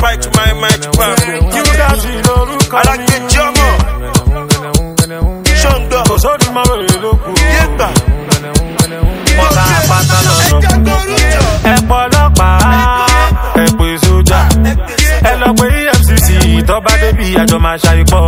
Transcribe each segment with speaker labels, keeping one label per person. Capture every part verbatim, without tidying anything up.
Speaker 1: fight to my mind back.
Speaker 2: You got to know,
Speaker 1: I like the drama. Shondo.
Speaker 2: Sorry, my little
Speaker 1: Yeba.
Speaker 2: ẹ pọlọ́pàá ẹ pè sójà ẹ lọ pé E F C C tọ́ba débi àjọ máa ṣàìpọ̀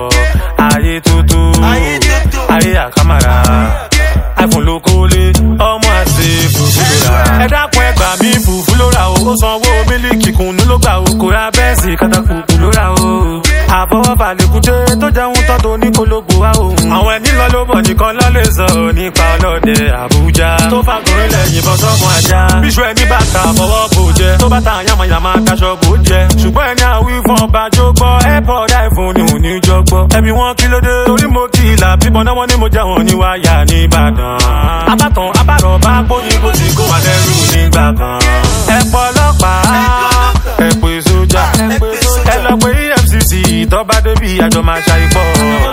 Speaker 2: ayé tuntun ayé àkàmàrà iPhone ló kólé ọmọ àti fùfú lóra ẹ dákun ẹ gbà mí fùfú lóra o ó sanwó mílíkì kùnú ló gbà o kò ra bẹ́ẹ̀sì kàtàkùkù lóra o àfọwọ́fà lèkúté tó jẹun tán tó ní kólógbò wá òun àwọn ẹni lọ ló bọ̀ nìkan lọ lè sọ nípa ọlọ́dẹ Àbújá tó fàgùnrin lẹ́yìn bọ́ sọ́mọ ajá bíṣu ẹni bàtà fọwọ́ bò jẹ tó bàtà yàmàyàmà kaṣọ bò jẹ ṣùgbọ́n ẹni àwí fún ọba jó gbọ́ airpod iPhone ni òní jọ gbọ́ ẹ̀mí wọn kí ló dé torí mo kí ìlà bíbọn náà wọ́n ní mo jẹ́ wọn ní wáyà ní Ìbàdàn abátàn abárọ̀ bá gbóyin kó ti kó wà lẹ́rù nígbà kan ẹ pọ̀ ọlọ́pàá ẹ pè sójà ẹ lọ pé E F C C tọ́ba débi àjọ máa ṣàìpọ̀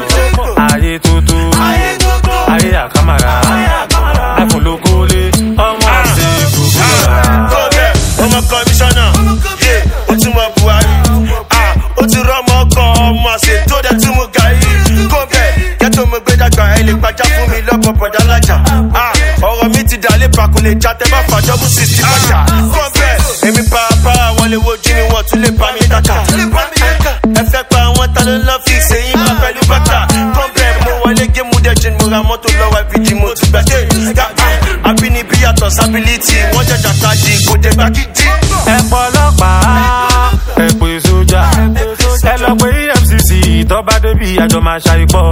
Speaker 2: ayé tuntun ayé àkàmàrà iPhone ló kólé ọmọ àti fùfú lóra.
Speaker 1: ọmọ kọmíṣánná yé ó ti mọ Buhari ó ti rọmọ ọkọ ọmọ àṣẹ tó dẹ tí mo ga yìí kó bẹ kẹtọ mo gbé dàgbà ẹ lè gbàjà fún mi lọ́pọ̀ bọ̀dá lájà ọ̀rọ̀ mi ti dà lé pakò lè já tẹ́ bá fàjọ́ mú sí sí bàjá kó bẹ èmi pàápàá wọn lè wojú mi wọn tún lè bá mi dákà ẹ fẹ́ pa àwọn ta ló lọ́ fi ṣèyí bá pẹ̀lú bàtà kó bẹ mo wọlé gé mu dẹ̀ jìn mo ra mọ́tò lọ́wọ́ ìbíjì mo ti gbàdé àbínibí yàtọ̀ sábìlìtì wọ́n jẹjà káàdì kò dé gbàgídí.
Speaker 2: ẹ pọ̀ ọlọ́pàá ẹ pè sójà ẹ lọ pé E F C C tọ́ba débi àjọ máa ṣàìpọ̀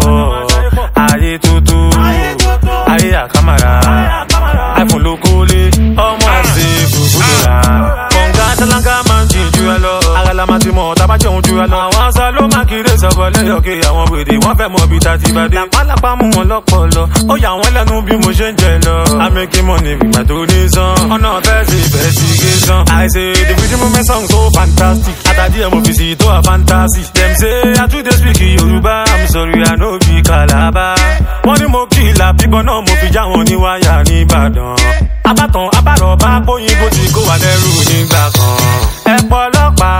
Speaker 2: ayé tuntun ayé àkàmàrà iPhone ló kólé ọmọ àti fùfú lóra kọ̀ǹgá tálákà máa ń jìn ju ẹ lọ àgàlà máa ti mọ̀ tábà jẹun ju ẹ lọ àwọn aṣọ ló máa kéré sọ̀kọ̀ lẹ́yọ̀kẹ́ àwọn wèrè wọ́n fẹ́ mọ bí ta ti bá dé lápálápá mú wọn lọ́pọ̀lọ́ ó yà wọ́n lẹ́nu bí mo ṣe ń jẹ lọ amẹ́kí mọ̀ ní ìgbà tó ní sàn ọ̀nà fẹ́ ṣe investigation I say the video moment song so fantastic àtàdí ẹ̀ mo fi sí tó a fantasy dem say I too dey speak Yorùbá I'm sorry I no be Calabar wọ́n ní mo kí ìlà bíbọn náà mo fi já wọn ní wáyà ní Ìbàdàn abátàn abárọ̀ bá gbóyin bó ti kó wà lẹ́rù nígbà kan ẹ pọ̀ ọlọ́pàá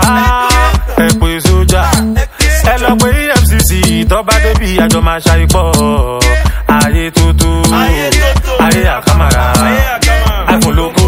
Speaker 2: ẹ pè sójà ẹ lọ pé E F C C tọ́ba débi àjọ máa ṣàìpọ̀ ayé tuntun ayé àkàmàrà iPhone ló kó.